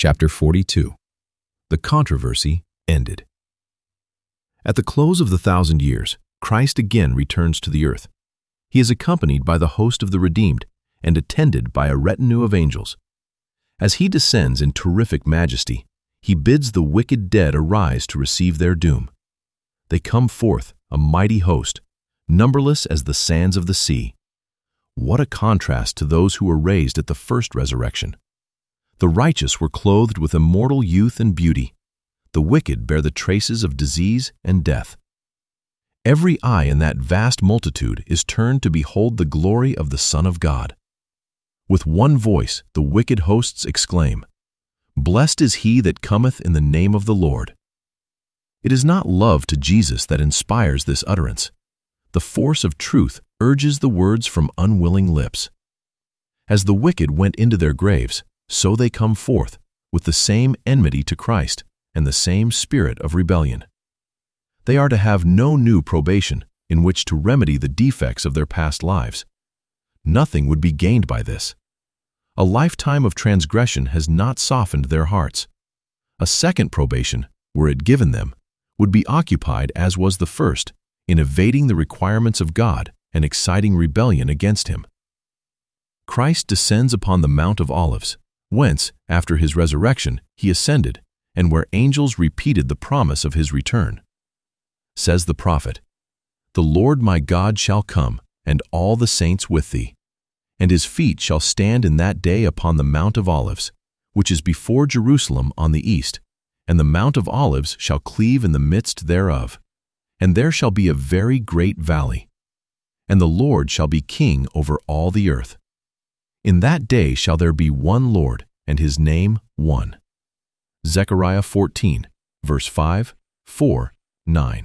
Chapter 42. The controversy ended. At the close of the 1,000 years, Christ again returns to the earth. He is accompanied by the host of the redeemed and attended by a retinue of angels. As he descends in terrific majesty, he bids the wicked dead arise to receive their doom. They come forth, a mighty host, numberless as the sands of the sea. What a contrast to those who were raised at the first resurrection! The righteous were clothed with immortal youth and beauty. The wicked bear the traces of disease and death. Every eye in that vast multitude is turned to behold the glory of the Son of God. With one voice, the wicked hosts exclaim, "Blessed is he that cometh in the name of the Lord." It is not love to Jesus that inspires this utterance. The force of truth urges the words from unwilling lips. As the wicked went into their graves, so they come forth, with the same enmity to Christ and the same spirit of rebellion. They are to have no new probation in which to remedy the defects of their past lives. Nothing would be gained by this. A lifetime of transgression has not softened their hearts. A second probation, were it given them, would be occupied as was the first, in evading the requirements of God and exciting rebellion against Him. Christ descends upon the Mount of Olives, whence, after His resurrection, He ascended, and where angels repeated the promise of His return. Says the prophet, "The Lord my God shall come, and all the saints with thee. And His feet shall stand in that day upon the Mount of Olives, which is before Jerusalem on the east, and the Mount of Olives shall cleave in the midst thereof. And there shall be a very great valley. And the Lord shall be king over all the earth. In that day shall there be one Lord, and His name one." Zechariah 14, verse 5, 4, 9.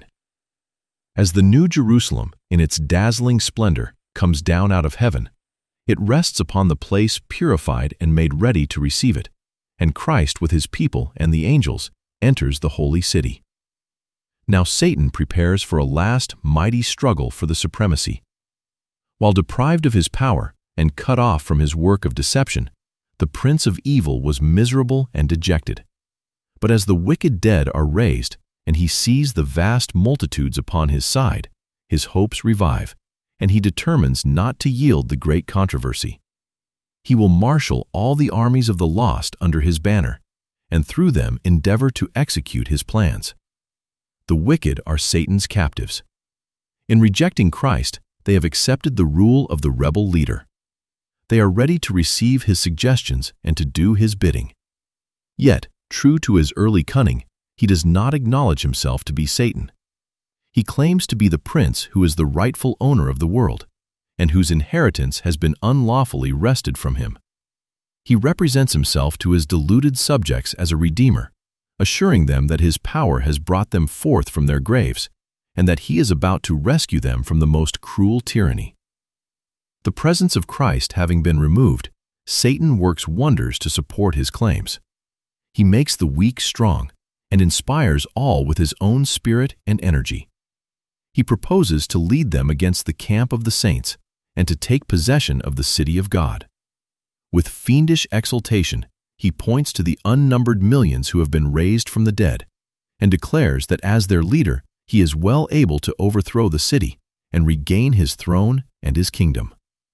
As the New Jerusalem, in its dazzling splendor, comes down out of heaven, it rests upon the place purified and made ready to receive it, and Christ with His people and the angels enters the holy city. Now Satan prepares for a last mighty struggle for the supremacy. While deprived of his power and cut off from his work of deception, the prince of evil was miserable and dejected. But as the wicked dead are raised, and he sees the vast multitudes upon his side, his hopes revive, and he determines not to yield the great controversy. He will marshal all the armies of the lost under his banner, and through them endeavor to execute his plans. The wicked are Satan's captives. In rejecting Christ, they have accepted the rule of the rebel leader. They are ready to receive his suggestions and to do his bidding. Yet, true to his early cunning, he does not acknowledge himself to be Satan. He claims to be the prince who is the rightful owner of the world, and whose inheritance has been unlawfully wrested from him. He represents himself to his deluded subjects as a redeemer, assuring them that his power has brought them forth from their graves, and that he is about to rescue them from the most cruel tyranny. The presence of Christ having been removed, Satan works wonders to support his claims. He makes the weak strong and inspires all with his own spirit and energy. He proposes to lead them against the camp of the saints and to take possession of the city of God. With fiendish exultation, he points to the unnumbered millions who have been raised from the dead and declares that as their leader, he is well able to overthrow the city and regain his throne and his kingdom.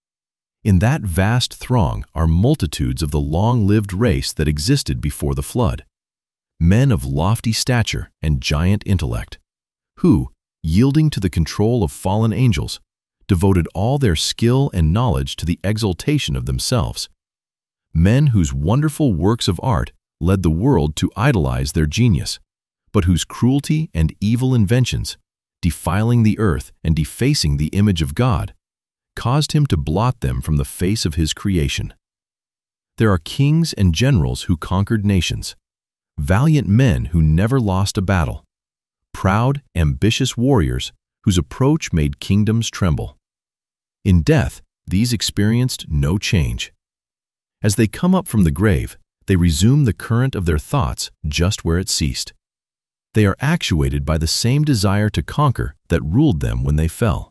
In that vast throng are multitudes of the long-lived race that existed before the flood, men of lofty stature and giant intellect, who, yielding to the control of fallen angels, devoted all their skill and knowledge to the exaltation of themselves. Men whose wonderful works of art led the world to idolize their genius, but whose cruelty and evil inventions, defiling the earth and defacing the image of God, caused him to blot them from the face of his creation. There are kings and generals who conquered nations, valiant men who never lost a battle, proud, ambitious warriors whose approach made kingdoms tremble. In death, these experienced no change. As they come up from the grave, they resume the current of their thoughts just where it ceased. They are actuated by the same desire to conquer that ruled them when they fell.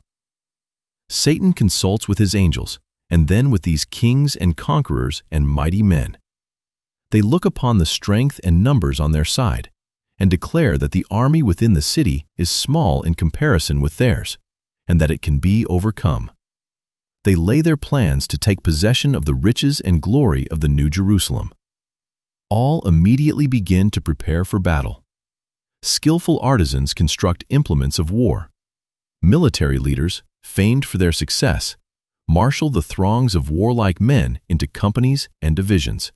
Satan consults with his angels, and then with these kings and conquerors and mighty men. They look upon the strength and numbers on their side and declare that the army within the city is small in comparison with theirs, and that it can be overcome. They lay their plans to take possession of the riches and glory of the New Jerusalem. All immediately begin to prepare for battle. Skillful artisans construct implements of war. Military leaders, famed for their success, marshal the throngs of warlike men into companies and divisions.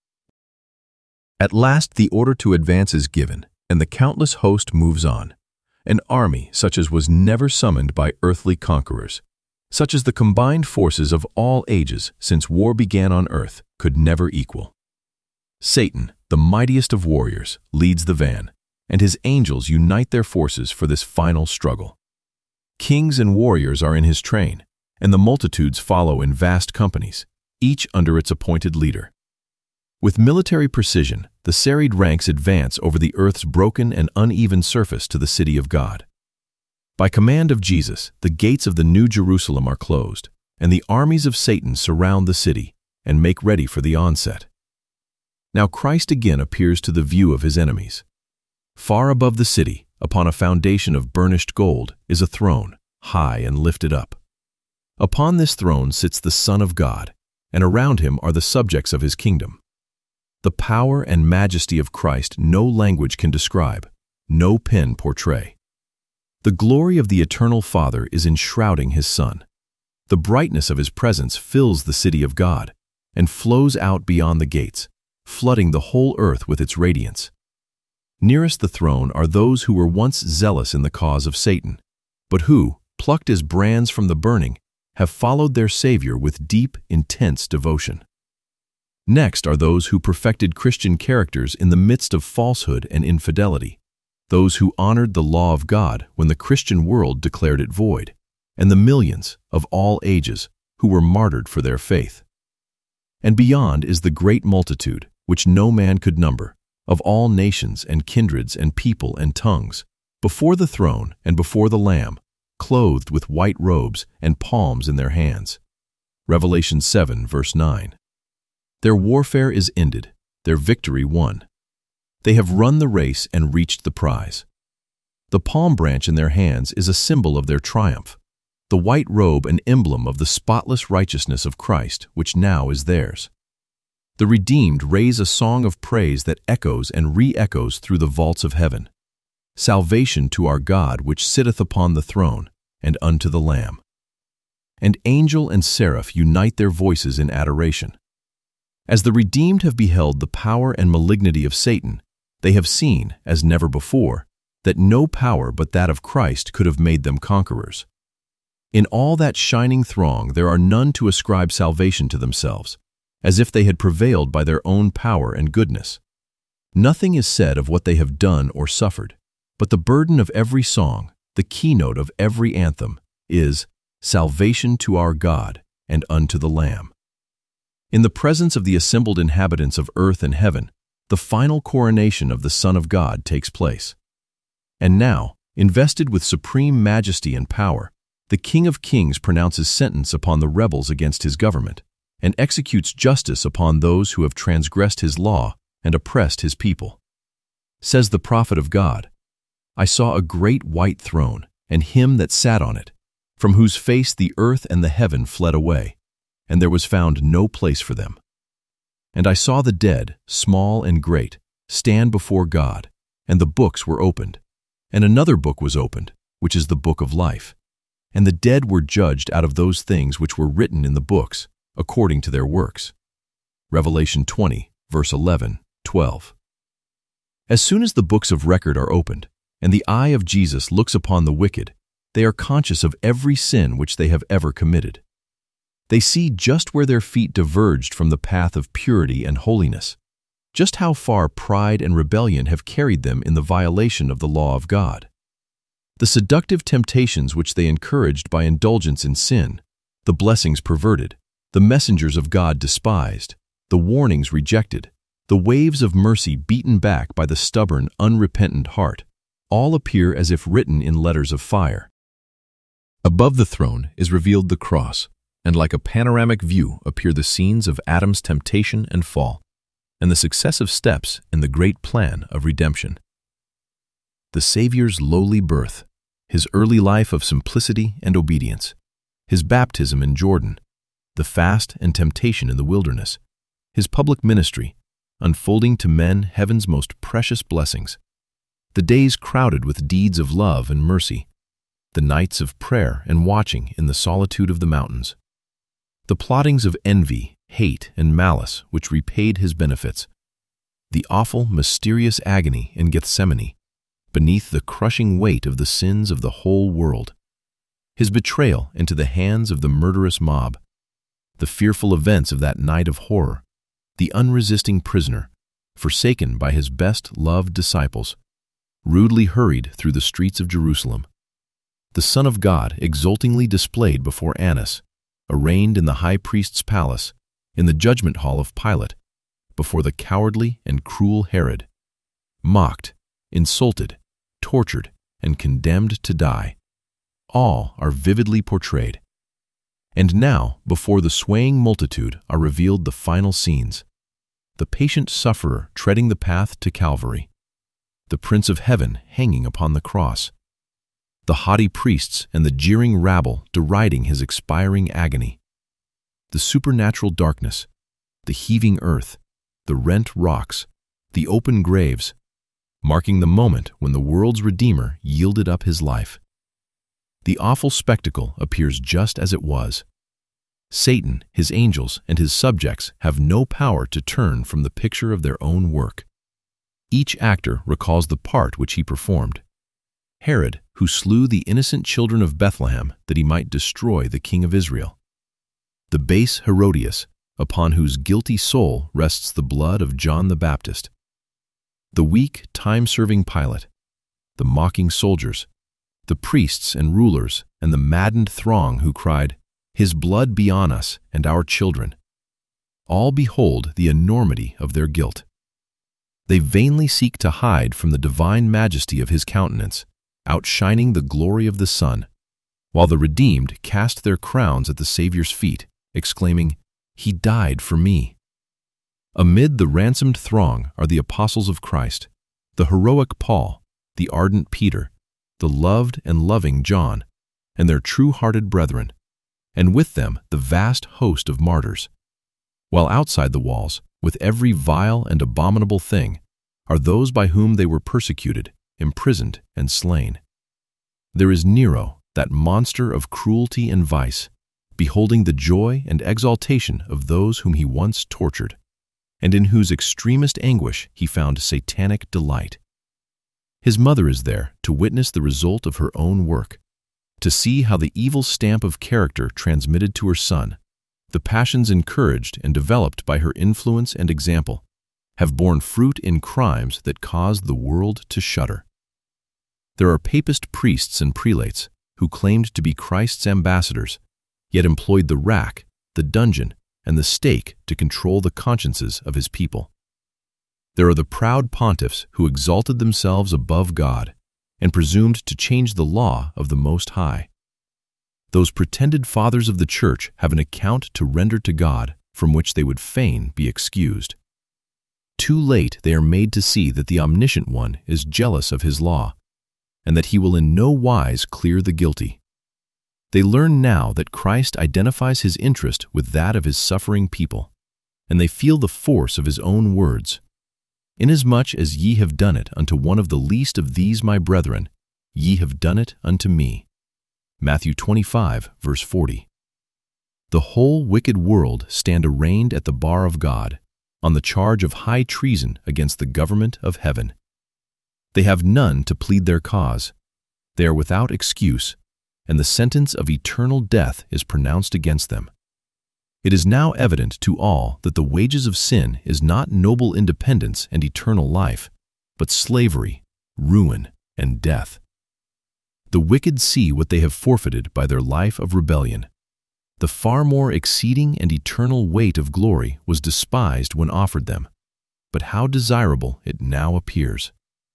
At last the order to advance is given, and the countless host moves on, an army such as was never summoned by earthly conquerors, such as the combined forces of all ages since war began on earth could never equal. Satan, the mightiest of warriors, leads the van, and his angels unite their forces for this final struggle. Kings and warriors are in his train, and the multitudes follow in vast companies, each under its appointed leader. With military precision, the serried ranks advance over the earth's broken and uneven surface to the city of God. By command of Jesus, the gates of the New Jerusalem are closed, and the armies of Satan surround the city and make ready for the onset. Now Christ again appears to the view of his enemies. Far above the city, upon a foundation of burnished gold, is a throne, high and lifted up. Upon this throne sits the Son of God, and around him are the subjects of his kingdom. The power and majesty of Christ no language can describe, no pen portray. The glory of the eternal Father is enshrouding his Son. The brightness of his presence fills the city of God and flows out beyond the gates, flooding the whole earth with its radiance. Nearest the throne are those who were once zealous in the cause of Satan, but who, plucked as brands from the burning, have followed their Savior with deep, intense devotion. Next are those who perfected Christian characters in the midst of falsehood and infidelity, those who honored the law of God when the Christian world declared it void, and the millions of all ages who were martyred for their faith. And beyond is the great multitude, which no man could number, of all nations and kindreds and people and tongues, before the throne and before the Lamb, clothed with white robes and palms in their hands. Revelation 7, verse 9. Their warfare is ended, their victory won. They have run the race and reached the prize. The palm branch in their hands is a symbol of their triumph, the white robe an emblem of the spotless righteousness of Christ, which now is theirs. The redeemed raise a song of praise that echoes and re-echoes through the vaults of heaven. Salvation to our God which sitteth upon the throne, and unto the Lamb. And angel and seraph unite their voices in adoration. As the redeemed have beheld the power and malignity of Satan, they have seen, as never before, that no power but that of Christ could have made them conquerors. In all that shining throng there are none to ascribe salvation to themselves, as if they had prevailed by their own power and goodness. Nothing is said of what they have done or suffered, but the burden of every song, the keynote of every anthem, is salvation to our God and unto the Lamb. In the presence of the assembled inhabitants of earth and heaven, the final coronation of the Son of God takes place. And now, invested with supreme majesty and power, the King of Kings pronounces sentence upon the rebels against his government, and executes justice upon those who have transgressed his law and oppressed his people. Says the prophet of God, I saw a great white throne, and him that sat on it, from whose face the earth and the heaven fled away, and there was found no place for them. And I saw the dead, small and great, stand before God, and the books were opened. And another book was opened, which is the book of life. And the dead were judged out of those things which were written in the books, according to their works. Revelation 20, verse 11, 12. As soon as the books of record are opened, and the eye of Jesus looks upon the wicked, they are conscious of every sin which they have ever committed. They see just where their feet diverged from the path of purity and holiness, just how far pride and rebellion have carried them in the violation of the law of God. The seductive temptations which they encouraged by indulgence in sin, the blessings perverted, the messengers of God despised, the warnings rejected, the waves of mercy beaten back by the stubborn, unrepentant heart, all appear as if written in letters of fire. Above the throne is revealed the cross, and like a panoramic view appear the scenes of Adam's temptation and fall. and the successive steps in the great plan of redemption. The Savior's lowly birth, his early life of simplicity and obedience, his baptism in Jordan, the fast and temptation in the wilderness, his public ministry, unfolding to men heaven's most precious blessings, the days crowded with deeds of love and mercy, the nights of prayer and watching in the solitude of the mountains, the plottings of envy, hate, and malice which repaid his benefits, the awful, mysterious agony in Gethsemane, beneath the crushing weight of the sins of the whole world, his betrayal into the hands of the murderous mob, the fearful events of that night of horror, the unresisting prisoner, forsaken by his best-loved disciples, rudely hurried through the streets of Jerusalem, the Son of God exultingly displayed before Annas, arraigned in the high priest's palace, in the judgment hall of Pilate, before the cowardly and cruel Herod, mocked, insulted, tortured, and condemned to die. All are vividly portrayed. And now, before the swaying multitude are revealed the final scenes, the patient sufferer treading the path to Calvary, the Prince of Heaven hanging upon the cross, the haughty priests and the jeering rabble deriding his expiring agony, the supernatural darkness, the heaving earth, the rent rocks, the open graves, marking the moment when the world's Redeemer yielded up his life. The awful spectacle appears just as it was. Satan, his angels, and his subjects have no power to turn from the picture of their own work. Each actor recalls the part which he performed. Herod, who slew the innocent children of Bethlehem that he might destroy the king of Israel. The base Herodias, upon whose guilty soul rests the blood of John the Baptist. The weak, time-serving Pilate. The mocking soldiers. The priests and rulers and the maddened throng who cried, "His blood be on us and our children." All behold the enormity of their guilt. They vainly seek to hide from the divine majesty of his countenance, outshining the glory of the sun, while the redeemed cast their crowns at the Savior's feet, exclaiming, "He died for me." Amid the ransomed throng are the apostles of Christ, the heroic Paul, the ardent Peter, the loved and loving John, and their true-hearted brethren, and with them the vast host of martyrs. While outside the walls, with every vile and abominable thing, are those by whom they were persecuted, imprisoned, and slain. There is Nero, that monster of cruelty and vice, beholding the joy and exaltation of those whom he once tortured, and in whose extremest anguish he found satanic delight. His mother is there to witness the result of her own work, to see how the evil stamp of character transmitted to her son, the passions encouraged and developed by her influence and example, have borne fruit in crimes that caused the world to shudder. There are papist priests and prelates who claimed to be Christ's ambassadors, yet employed the rack, the dungeon, and the stake to control the consciences of his people. There are the proud pontiffs who exalted themselves above God and presumed to change the law of the Most High. Those pretended fathers of the Church have an account to render to God from which they would fain be excused. Too late they are made to see that the Omniscient One is jealous of his law, and that he will in no wise clear the guilty. They learn now that Christ identifies his interest with that of his suffering people, and they feel the force of his own words. "Inasmuch as ye have done it unto one of the least of these my brethren, ye have done it unto me." Matthew 25, verse 40. The whole wicked world stand arraigned at the bar of God, on the charge of high treason against the government of heaven. They have none to plead their cause. They are without excuse, and the sentence of eternal death is pronounced against them. It is now evident to all that the wages of sin is not noble independence and eternal life, but slavery, ruin, and death. The wicked see what they have forfeited by their life of rebellion. The far more exceeding and eternal weight of glory was despised when offered them, but how desirable it now appears.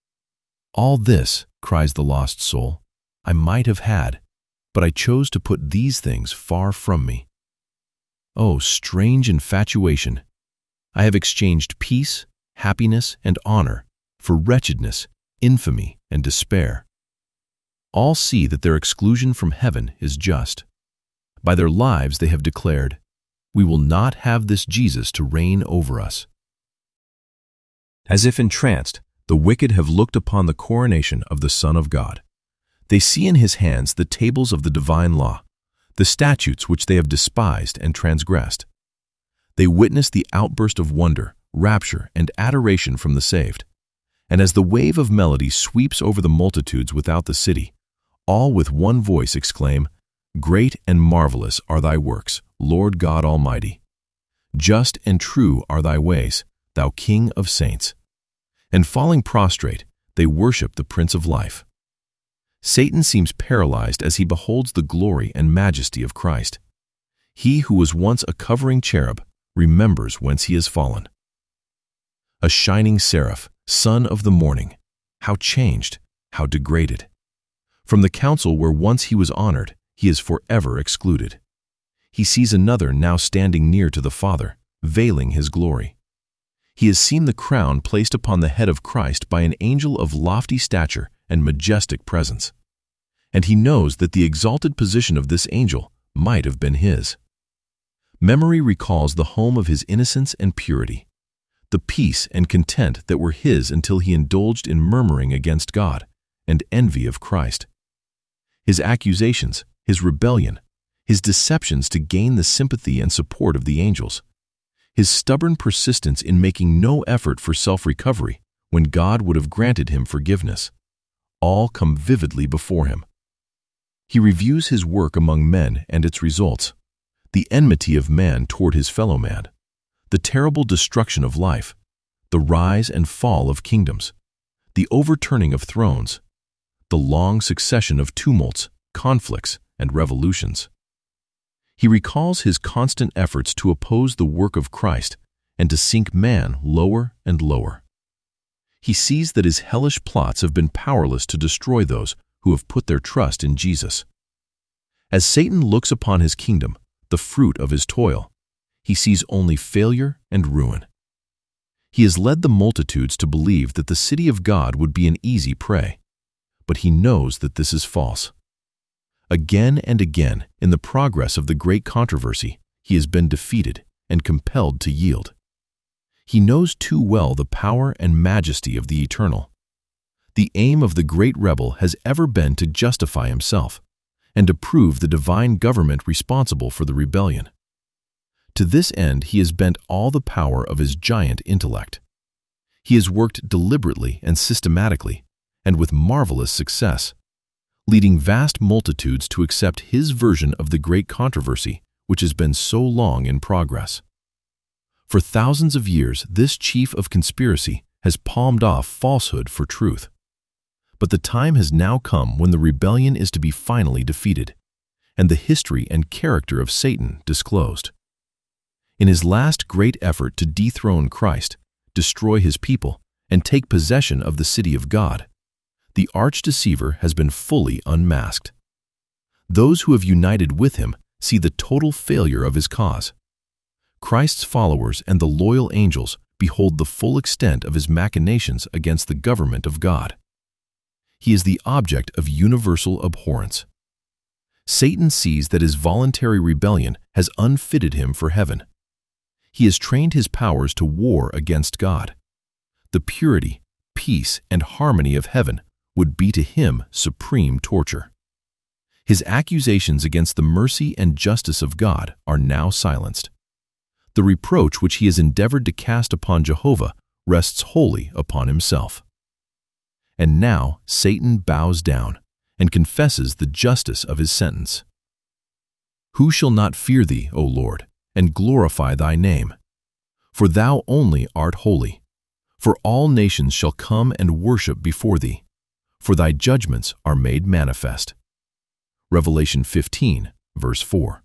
"All this," cries the lost soul, "I might have had, but I chose to put these things far from me." Oh, strange infatuation! I have exchanged peace, happiness, and honor for wretchedness, infamy, and despair. All see that their exclusion from heaven is just. By their lives they have declared, "We will not have this Jesus to reign over us." As if entranced, the wicked have looked upon the coronation of the Son of God. They see in his hands the tables of the divine law, the statutes which they have despised and transgressed. They witness the outburst of wonder, rapture, and adoration from the saved. And as the wave of melody sweeps over the multitudes without the city, all with one voice exclaim, "Great and marvelous are thy works, Lord God Almighty. Just and true are thy ways, thou King of saints." And falling prostrate, they worship the Prince of Life. Satan seems paralyzed as he beholds the glory and majesty of Christ. He who was once a covering cherub remembers whence he has fallen. A shining seraph, son of the morning, how changed, how degraded. From the council where once he was honored, he is forever excluded. He sees another now standing near to the Father, veiling his glory. He has seen the crown placed upon the head of Christ by an angel of lofty stature and majestic presence. And he knows that the exalted position of this angel might have been his. Memory recalls the home of his innocence and purity, the peace and content that were his until he indulged in murmuring against God and envy of Christ. His accusations, his rebellion, his deceptions to gain the sympathy and support of the angels, his stubborn persistence in making no effort for self-recovery when God would have granted him forgiveness, all come vividly before him. He reviews his work among men and its results, the enmity of man toward his fellow man, the terrible destruction of life, the rise and fall of kingdoms, the overturning of thrones, the long succession of tumults, conflicts, and revolutions. He recalls his constant efforts to oppose the work of Christ and to sink man lower and lower. He sees that his hellish plots have been powerless to destroy those who have put their trust in Jesus. As Satan looks upon his kingdom, the fruit of his toil, he sees only failure and ruin. He has led the multitudes to believe that the city of God would be an easy prey, but he knows that this is false. Again and again, in the progress of the great controversy, he has been defeated and compelled to yield. He knows too well the power and majesty of the Eternal. The aim of the great rebel has ever been to justify himself and to prove the divine government responsible for the rebellion. To this end, he has bent all the power of his giant intellect. He has worked deliberately and systematically, and with marvelous success, leading vast multitudes to accept his version of the great controversy which has been so long in progress. For thousands of years, this chief of conspiracy has palmed off falsehood for truth. But the time has now come when the rebellion is to be finally defeated, and the history and character of Satan disclosed. In his last great effort to dethrone Christ, destroy his people, and take possession of the city of God, the arch-deceiver has been fully unmasked. Those who have united with him see the total failure of his cause. Christ's followers and the loyal angels behold the full extent of his machinations against the government of God. He is the object of universal abhorrence. Satan sees that his voluntary rebellion has unfitted him for heaven. He has trained his powers to war against God. The purity, peace, and harmony of heaven would be to him supreme torture. His accusations against the mercy and justice of God are now silenced. The reproach which he has endeavored to cast upon Jehovah rests wholly upon himself. And now Satan bows down and confesses the justice of his sentence. Who shall not fear thee, O Lord, and glorify thy name? For thou only art holy. For all nations shall come and worship before thee, for thy judgments are made manifest. Revelation 15, verse 4.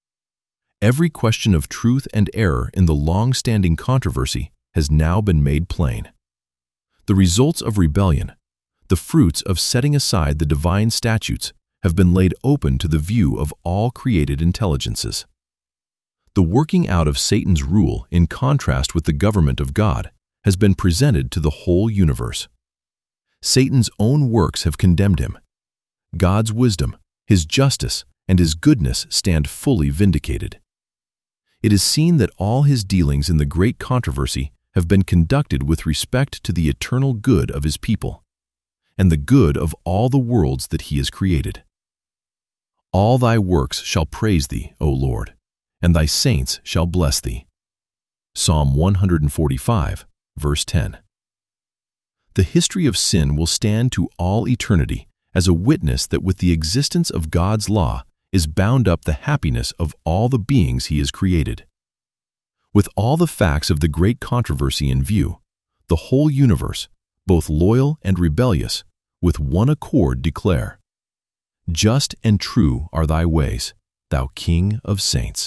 Every question of truth and error in the long-standing controversy has now been made plain. The results of rebellion, the fruits of setting aside the divine statutes, have been laid open to the view of all created intelligences. The working out of Satan's rule in contrast with the government of God has been presented to the whole universe. Satan's own works have condemned him. God's wisdom, his justice, and his goodness stand fully vindicated. It is seen that all his dealings in the great controversy have been conducted with respect to the eternal good of his people, and the good of all the worlds that he has created. All thy works shall praise thee, O Lord, and thy saints shall bless thee. Psalm 145, verse 10. The history of sin will stand to all eternity as a witness that with the existence of God's law is bound up the happiness of all the beings he has created. With all the facts of the great controversy in view, the whole universe, both loyal and rebellious, with one accord declare, "Just and true are thy ways, thou King of saints."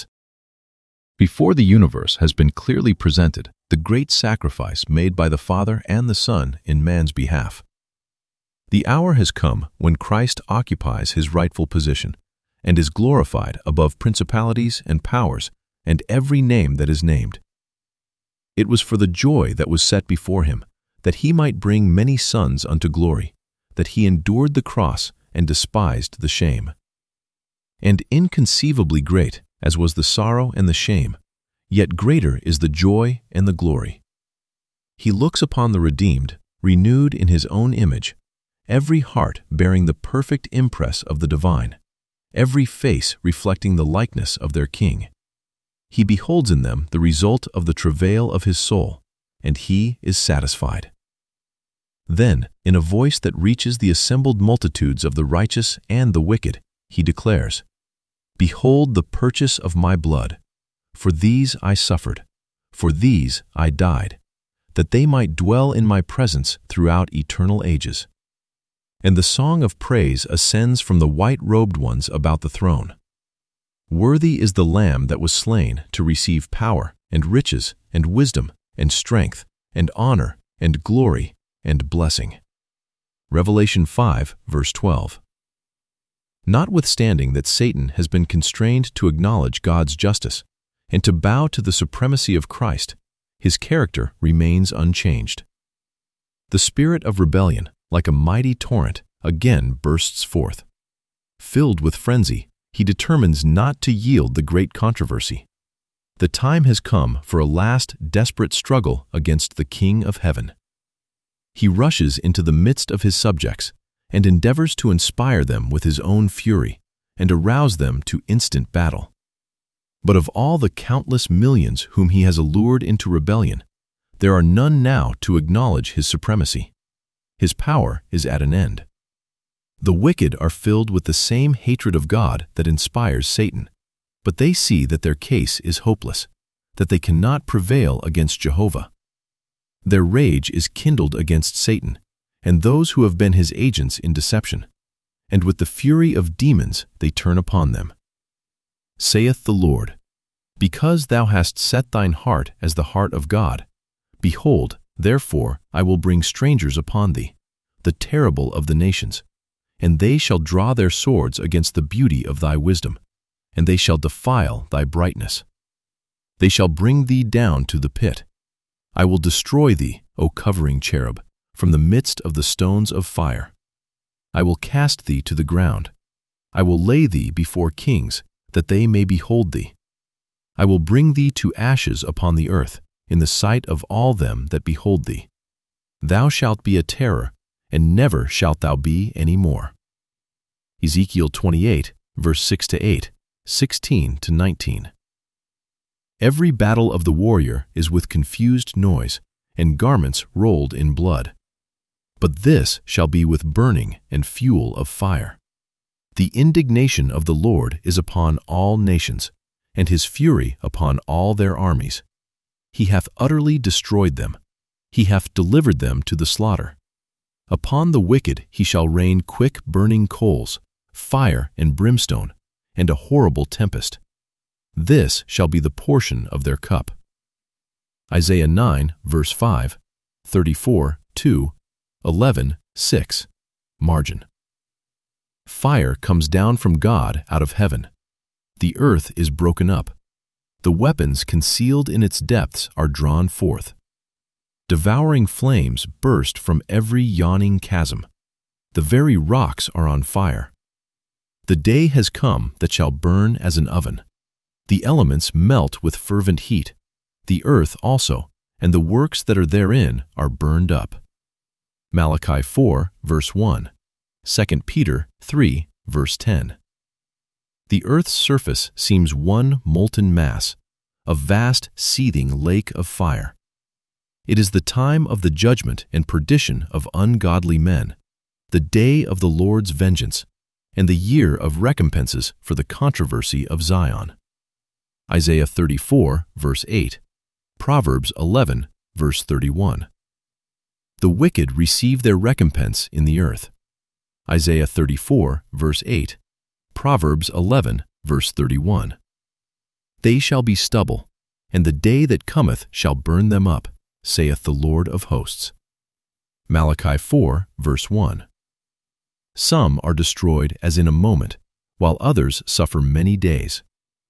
Before the universe has been clearly presented, the great sacrifice made by the Father and the Son in man's behalf. The hour has come when Christ occupies his rightful position and is glorified above principalities and powers and every name that is named. It was for the joy that was set before him, that he might bring many sons unto glory, that he endured the cross and despised the shame. And inconceivably great as was the sorrow and the shame, yet greater is the joy and the glory. He looks upon the redeemed, renewed in his own image, every heart bearing the perfect impress of the divine, every face reflecting the likeness of their King. He beholds in them the result of the travail of his soul, and he is satisfied. Then, in a voice that reaches the assembled multitudes of the righteous and the wicked, he declares, "Behold the purchase of my blood. For these I suffered, for these I died, that they might dwell in my presence throughout eternal ages." And the song of praise ascends from the white-robed ones about the throne. Worthy is the Lamb that was slain to receive power and riches and wisdom and strength and honor and glory and blessing. Revelation 5, verse 12. Notwithstanding that Satan has been constrained to acknowledge God's justice and to bow to the supremacy of Christ, his character remains unchanged. The spirit of rebellion, like a mighty torrent, again bursts forth. Filled with frenzy, he determines not to yield the great controversy. The time has come for a last desperate struggle against the King of Heaven. He rushes into the midst of his subjects and endeavors to inspire them with his own fury and arouse them to instant battle. But of all the countless millions whom he has allured into rebellion, there are none now to acknowledge his supremacy. His power is at an end. The wicked are filled with the same hatred of God that inspires Satan, but they see that their case is hopeless, that they cannot prevail against Jehovah. Their rage is kindled against Satan and those who have been his agents in deception, and with the fury of demons they turn upon them. Saith the Lord, "Because thou hast set thine heart as the heart of God, behold, therefore I will bring strangers upon thee, the terrible of the nations, and they shall draw their swords against the beauty of thy wisdom, and they shall defile thy brightness. They shall bring thee down to the pit. I will destroy thee, O covering cherub, from the midst of the stones of fire. I will cast thee to the ground. I will lay thee before kings, that they may behold thee. I will bring thee to ashes upon the earth, in the sight of all them that behold thee. Thou shalt be a terror, and never shalt thou be any more." Ezekiel 28, verse 6-8, 16-19. Every battle of the warrior is with confused noise, and garments rolled in blood. But this shall be with burning and fuel of fire. The indignation of the Lord is upon all nations, and his fury upon all their armies. He hath utterly destroyed them. He hath delivered them to the slaughter. Upon the wicked he shall rain quick burning coals, fire and brimstone, and a horrible tempest. This shall be the portion of their cup. Isaiah 9, verse 5, 34, 2, 11, 6, margin. Fire comes down from God out of heaven. The earth is broken up. The weapons concealed in its depths are drawn forth. Devouring flames burst from every yawning chasm. The very rocks are on fire. The day has come that shall burn as an oven. The elements melt with fervent heat. The earth also, and the works that are therein are burned up. Malachi 4, verse 1. 2 Peter 3, verse 10. The earth's surface seems one molten mass, a vast seething lake of fire. It is the time of the judgment and perdition of ungodly men, the day of the Lord's vengeance, and the year of recompenses for the controversy of Zion. Isaiah 34, verse 8. Proverbs 11, verse 31. The wicked receive their recompense in the earth. Isaiah 34, verse 8. Proverbs 11, verse 31. They shall be stubble, and the day that cometh shall burn them up, saith the Lord of hosts. Malachi 4, verse 1. Some are destroyed as in a moment, while others suffer many days.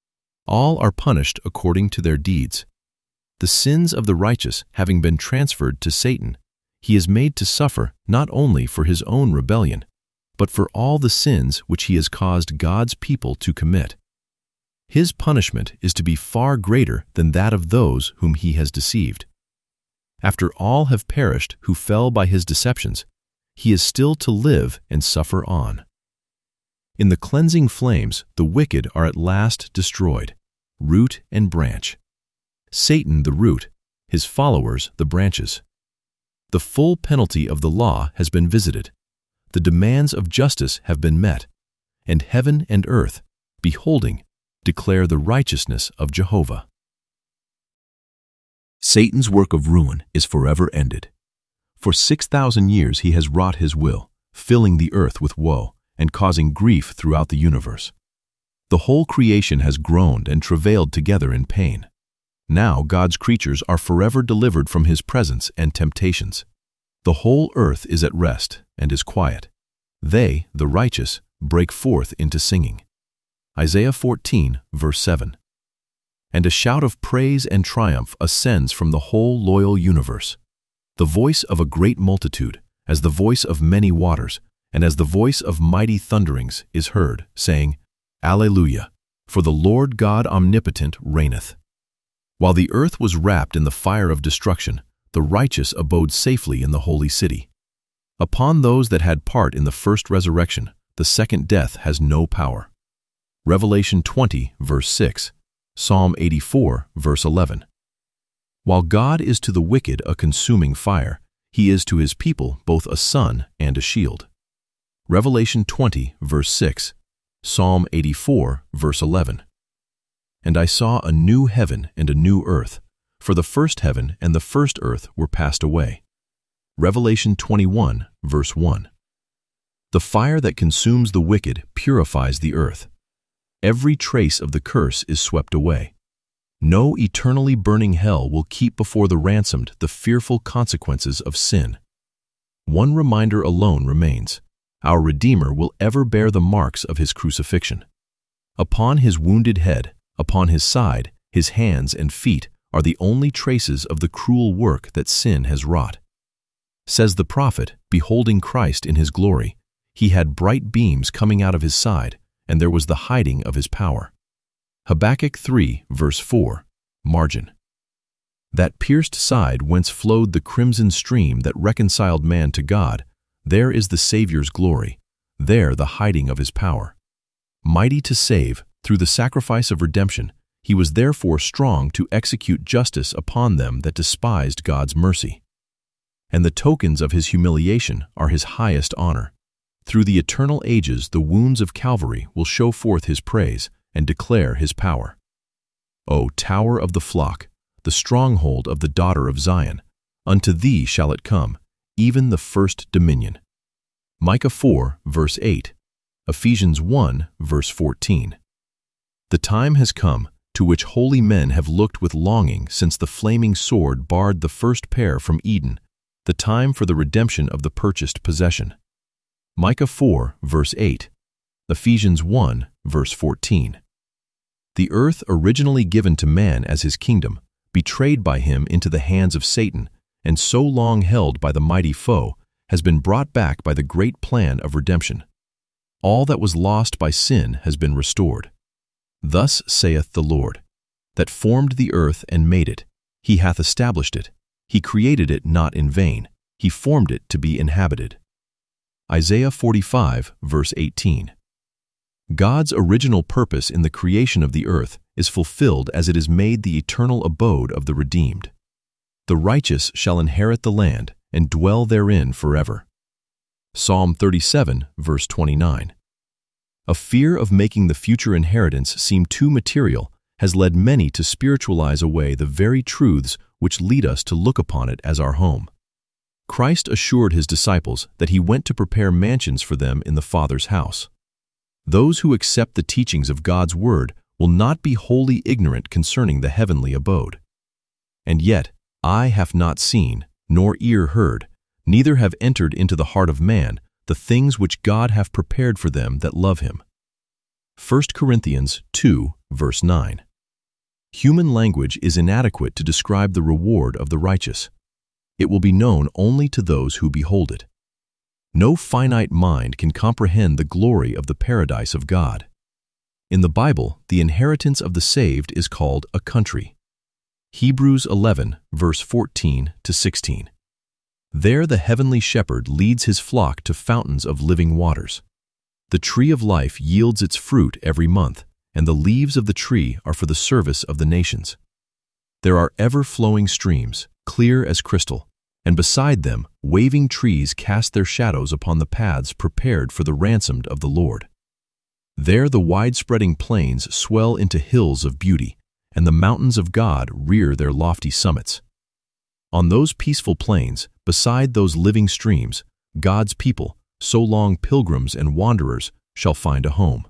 All are punished according to their deeds. The sins of the righteous having been transferred to Satan, he is made to suffer not only for his own rebellion, but for all the sins which he has caused God's people to commit. His punishment is to be far greater than that of those whom he has deceived. After all have perished who fell by his deceptions, he is still to live and suffer on. In the cleansing flames, the wicked are at last destroyed, root and branch. Satan the root, his followers the branches. The full penalty of the law has been visited. The demands of justice have been met, and heaven and earth, beholding, declare the righteousness of Jehovah. Satan's work of ruin is forever ended. For 6,000 years he has wrought his will, filling the earth with woe and causing grief throughout the universe. The whole creation has groaned and travailed together in pain. Now God's creatures are forever delivered from his presence and temptations. The whole earth is at rest and is quiet. They, the righteous, break forth into singing. Isaiah 14, verse 7. And a shout of praise and triumph ascends from the whole loyal universe. The voice of a great multitude, as the voice of many waters, and as the voice of mighty thunderings, is heard, saying, Alleluia, for the Lord God omnipotent reigneth. While the earth was wrapped in the fire of destruction, the righteous abode safely in the holy city. Upon those that had part in the first resurrection, the second death has no power. Revelation 20, verse 6. Psalm 84, verse 11. While God is to the wicked a consuming fire, he is to his people both a sun and a shield. Revelation 20, verse 6. Psalm 84, verse 11. And I saw a new heaven and a new earth, for the first heaven and the first earth were passed away. Revelation 21, verse 1. The fire that consumes the wicked purifies the earth. Every trace of the curse is swept away. No eternally burning hell will keep before the ransomed the fearful consequences of sin. One reminder alone remains. Our Redeemer will ever bear the marks of his crucifixion. Upon his wounded head, upon his side, his hands and feet are the only traces of the cruel work that sin has wrought. Says the prophet, beholding Christ in his glory, he had bright beams coming out of his side, and there was the hiding of his power. Habakkuk 3, verse 4, margin. That pierced side whence flowed the crimson stream that reconciled man to God, there is the Savior's glory, there the hiding of his power. Mighty to save, through the sacrifice of redemption, he was therefore strong to execute justice upon them that despised God's mercy. And the tokens of his humiliation are his highest honor. Through the eternal ages the wounds of Calvary will show forth his praise and declare his power. O tower of the flock, the stronghold of the daughter of Zion, unto thee shall it come, even the first dominion. Micah 4, verse 8, Ephesians 1, verse 14. The time has come, to which holy men have looked with longing since the flaming sword barred the first pair from Eden, the time for the redemption of the purchased possession. Micah 4, verse 8, Ephesians 1, verse 14. The earth, originally given to man as his kingdom, betrayed by him into the hands of Satan, and so long held by the mighty foe, has been brought back by the great plan of redemption. All that was lost by sin has been restored. Thus saith the Lord, that formed the earth and made it. He hath established it. He created it not in vain. He formed it to be inhabited. Isaiah 45, verse 18. God's original purpose in the creation of the earth is fulfilled as it is made the eternal abode of the redeemed. The righteous shall inherit the land and dwell therein forever. Psalm 37, verse 29. A fear of making the future inheritance seem too material has led many to spiritualize away the very truths which lead us to look upon it as our home. Christ assured his disciples that he went to prepare mansions for them in the Father's house. Those who accept the teachings of God's word will not be wholly ignorant concerning the heavenly abode. And yet, eye hath not seen, nor ear heard, neither have entered into the heart of man the things which God hath prepared for them that love him. 1 Corinthians 2, verse 9. Human language is inadequate to describe the reward of the righteous. It will be known only to those who behold it. No finite mind can comprehend the glory of the paradise of God. In the Bible, the inheritance of the saved is called a country. Hebrews 11, verse 14 to 16. There the heavenly shepherd leads his flock to fountains of living waters. The tree of life yields its fruit every month, and the leaves of the tree are for the service of the nations. There are ever-flowing streams, clear as crystal, and beside them waving trees cast their shadows upon the paths prepared for the ransomed of the Lord. There the wide-spreading plains swell into hills of beauty, and the mountains of God rear their lofty summits. On those peaceful plains, beside those living streams, God's people, so long pilgrims and wanderers, shall find a home.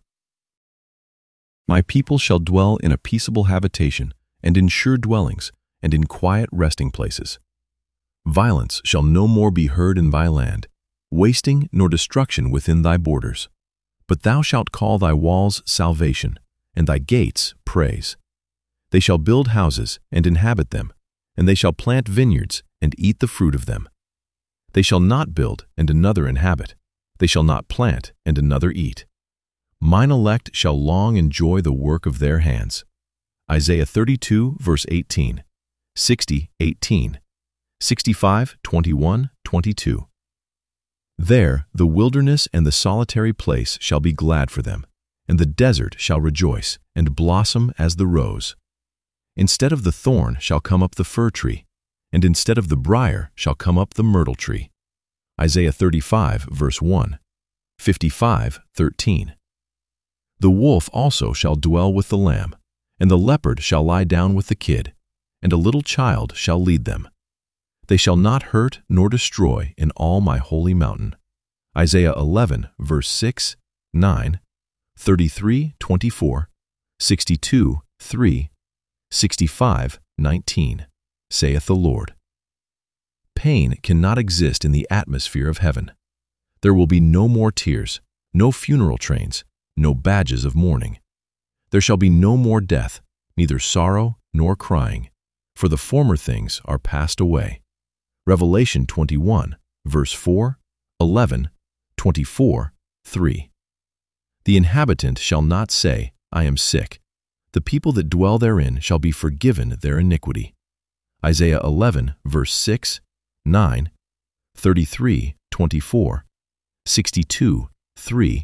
My people shall dwell in a peaceable habitation, and in sure dwellings, and in quiet resting places. Violence shall no more be heard in thy land, wasting nor destruction within thy borders. But thou shalt call thy walls salvation, and thy gates praise. They shall build houses and inhabit them, and they shall plant vineyards and eat the fruit of them. They shall not build and another inhabit. They shall not plant and another eat. Mine elect shall long enjoy the work of their hands. Isaiah 32, verse 18, 60, 18, 65, 21, 22. There the wilderness and the solitary place shall be glad for them, and the desert shall rejoice and blossom as the rose. Instead of the thorn shall come up the fir tree, and instead of the brier shall come up the myrtle tree. Isaiah 35, verse 1, 55, 13. The wolf also shall dwell with the lamb, and the leopard shall lie down with the kid, and a little child shall lead them. They shall not hurt nor destroy in all my holy mountain. Isaiah 11, verse 6, 9, 33, 24, 62, 3, 65, 19, saith the Lord. Pain cannot exist in the atmosphere of heaven. There will be no more tears, no funeral trains, no badges of mourning. There shall be no more death, neither sorrow nor crying, for the former things are passed away. Revelation 21, verse 4, 11, 24, 3. The inhabitant shall not say, I am sick. The people that dwell therein shall be forgiven their iniquity. Isaiah 11, verse 6, 9, 33, 24, 62, 3,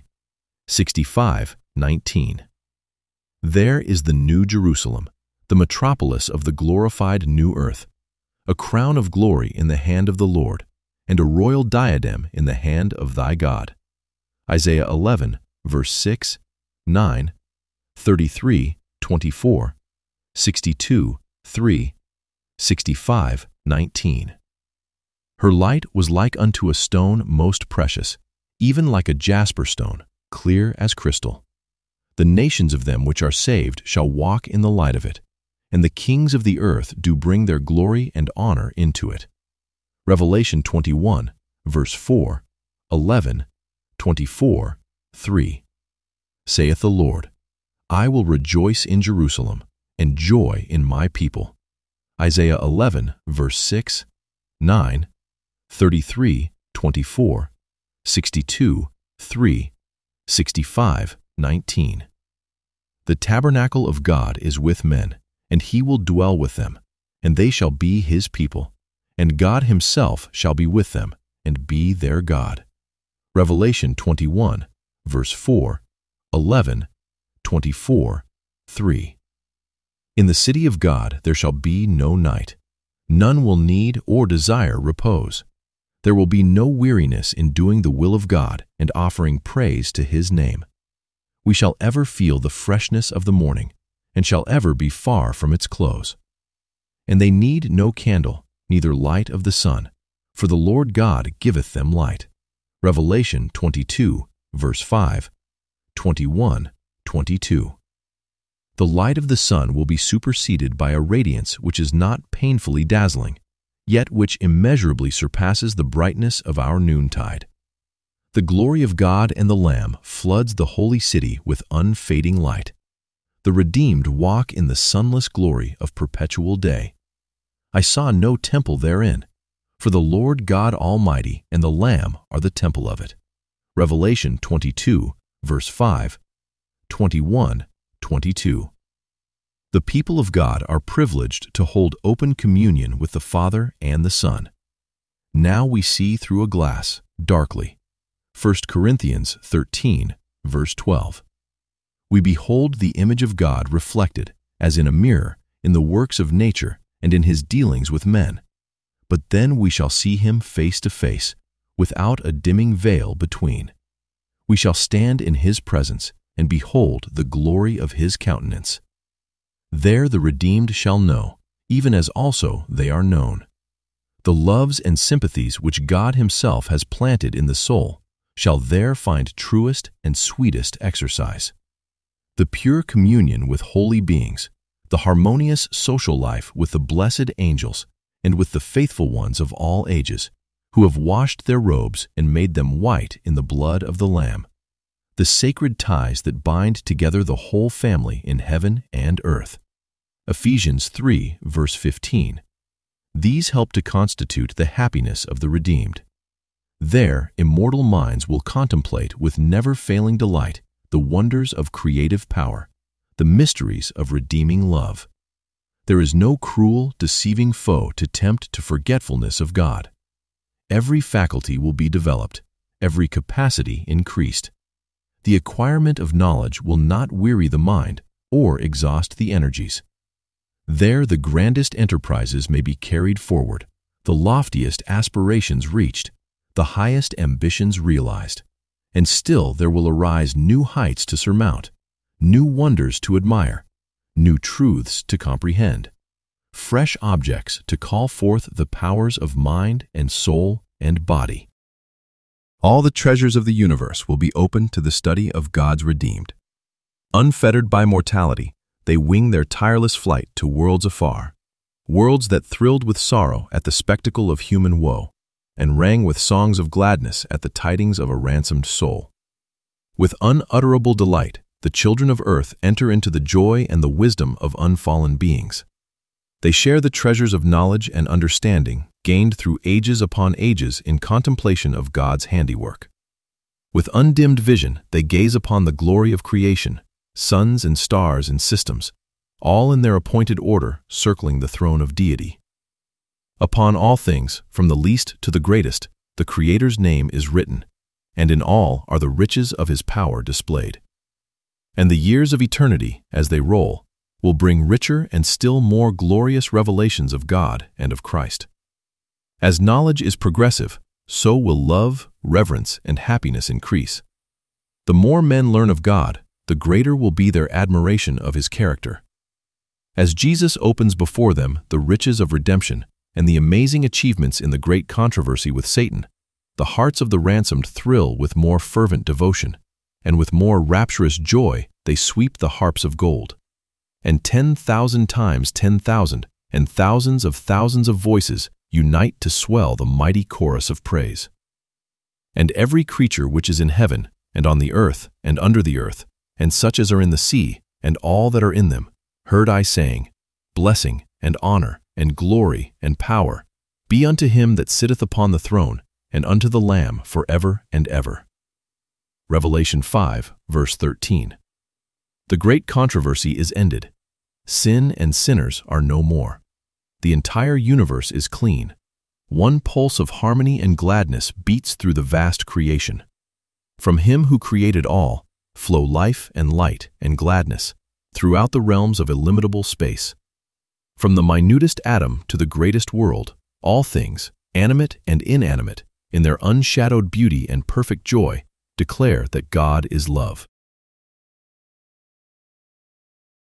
65, 19. There is the new Jerusalem, the metropolis of the glorified new earth, a crown of glory in the hand of the Lord, and a royal diadem in the hand of thy God. Isaiah 11, verse 6, 9, 33, 24, 62, 3, 65, 19. Her light was like unto a stone most precious, even like a jasper stone, clear as crystal. The nations of them which are saved shall walk in the light of it, and the kings of the earth do bring their glory and honor into it. Revelation 21, verse 4, 11, 24, 3. Saith the Lord, I will rejoice in Jerusalem and joy in my people. Isaiah 11, verse 6, 9, 33, 24, 62, 3, 65, 19. The tabernacle of God is with men, and he will dwell with them, and they shall be his people, and God himself shall be with them, and be their God. Revelation 21, verse 4, 11, 24, 3. In the city of God there shall be no night. None will need or desire repose. There will be no weariness in doing the will of God and offering praise to his name. We shall ever feel the freshness of the morning, and shall ever be far from its close. And they need no candle, neither light of the sun, for the Lord God giveth them light. Revelation 22, verse 5, 21, 22. The light of the sun will be superseded by a radiance which is not painfully dazzling, yet which immeasurably surpasses the brightness of our noontide. The glory of God and the Lamb floods the holy city with unfading light. The redeemed walk in the sunless glory of perpetual day. I saw no temple therein, for the Lord God Almighty and the Lamb are the temple of it. Revelation 22, verse 5, 21, 22. The people of God are privileged to hold open communion with the Father and the Son. Now we see through a glass, darkly. 1 Corinthians 13, verse 12. We behold the image of God reflected, as in a mirror, in the works of nature and in his dealings with men. But then we shall see him face to face, without a dimming veil between. We shall stand in his presence and behold the glory of his countenance. There the redeemed shall know, even as also they are known. The loves and sympathies which God himself has planted in the soul shall there find truest and sweetest exercise. The pure communion with holy beings, the harmonious social life with the blessed angels and with the faithful ones of all ages, who have washed their robes and made them white in the blood of the Lamb. The sacred ties that bind together the whole family in heaven and earth. Ephesians 3, verse 15. These help to constitute the happiness of the redeemed. There, immortal minds will contemplate with never-failing delight the wonders of creative power, the mysteries of redeeming love. There is no cruel, deceiving foe to tempt to forgetfulness of God. Every faculty will be developed, every capacity increased. The acquirement of knowledge will not weary the mind or exhaust the energies. There the grandest enterprises may be carried forward, the loftiest aspirations reached, the highest ambitions realized, and still there will arise new heights to surmount, new wonders to admire, new truths to comprehend, fresh objects to call forth the powers of mind and soul and body. All the treasures of the universe will be open to the study of God's redeemed. Unfettered by mortality, they wing their tireless flight to worlds afar, worlds that thrilled with sorrow at the spectacle of human woe, and rang with songs of gladness at the tidings of a ransomed soul. With unutterable delight, the children of earth enter into the joy and the wisdom of unfallen beings. They share the treasures of knowledge and understanding gained through ages upon ages in contemplation of God's handiwork. With undimmed vision, they gaze upon the glory of creation, suns and stars and systems, all in their appointed order circling the throne of deity. Upon all things, from the least to the greatest, the Creator's name is written, and in all are the riches of his power displayed. And the years of eternity, as they roll, will bring richer and still more glorious revelations of God and of Christ. As knowledge is progressive, so will love, reverence, and happiness increase. The more men learn of God, the greater will be their admiration of his character. As Jesus opens before them the riches of redemption and the amazing achievements in the great controversy with Satan, the hearts of the ransomed thrill with more fervent devotion, and with more rapturous joy they sweep the harps of gold. And 10,000 times 10,000 and thousands of voices unite to swell the mighty chorus of praise. And every creature which is in heaven, and on the earth, and under the earth, and such as are in the sea, and all that are in them, heard I saying, Blessing, and honor, and glory, and power, be unto him that sitteth upon the throne, and unto the Lamb forever and ever. Revelation 5, verse 13. The great controversy is ended. Sin and sinners are no more. The entire universe is clean. One pulse of harmony and gladness beats through the vast creation. From him who created all, flow life and light and gladness throughout the realms of illimitable space. From the minutest atom to the greatest world, all things, animate and inanimate, in their unshadowed beauty and perfect joy, declare that God is love.